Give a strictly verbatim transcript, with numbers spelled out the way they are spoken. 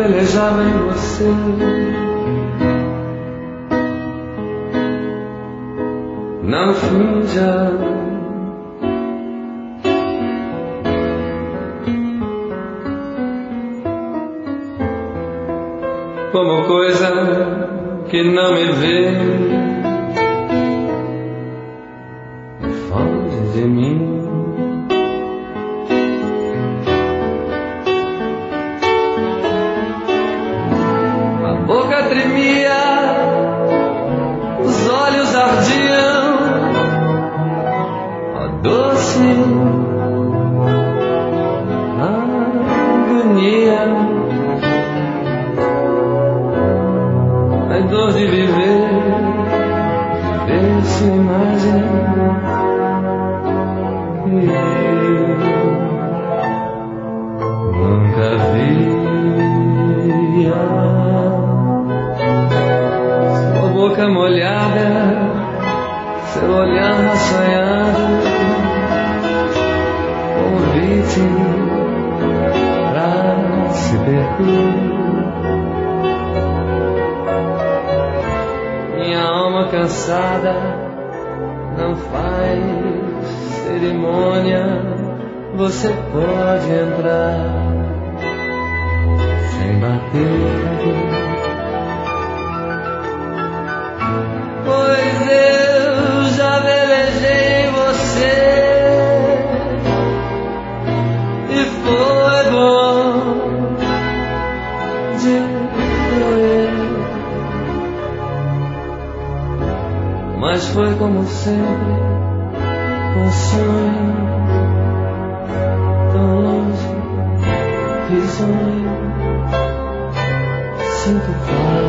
velejava em você. Não finja, como coisa que não me vê, foge de mim. A boca tremia, os olhos ardiam, ó doce agonia, a dor de viver, ver sua imagem e eu nunca via sua boca molhada, seu olhar assanhado, convite pra se perder. Minha alma cansada não faz cerimônia, você pode entrar sem bater. Pois eu já velejei você e foi bom de doer, mas foi como sempre, um sonho tão longe, risonho, sinto falta